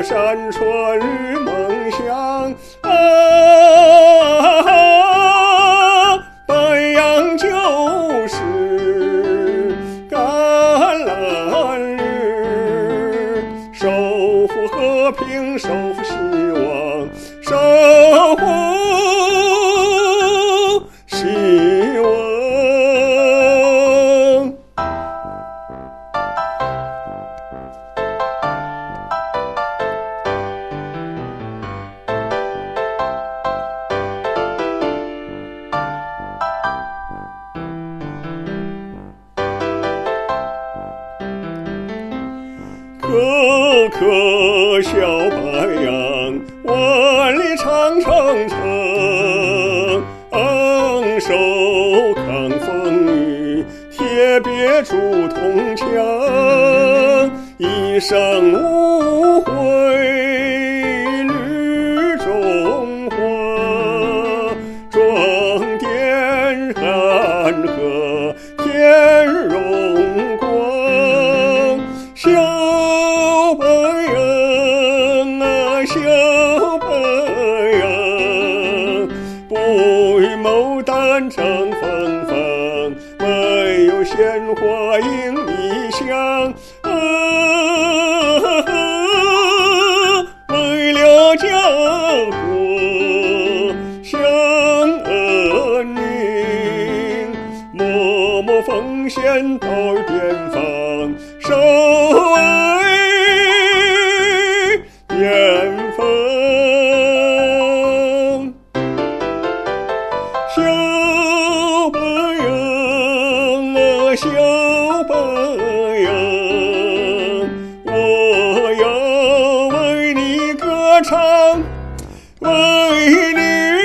山春梦乡北洋就是橄榄日，守护和平，守护希望，守护希望。可可笑白杨，万里长城城，手抗风雨，铁别铸铜墙，一生无悔绿中华，装点汉河天荣光。小白杨啊，小白杨，不与牡丹争芬芳，没有鲜花映异乡。为了家国享安宁，默默奉献到边防，守卫边防。小白杨啊，小白杨，我要为你歌唱，为你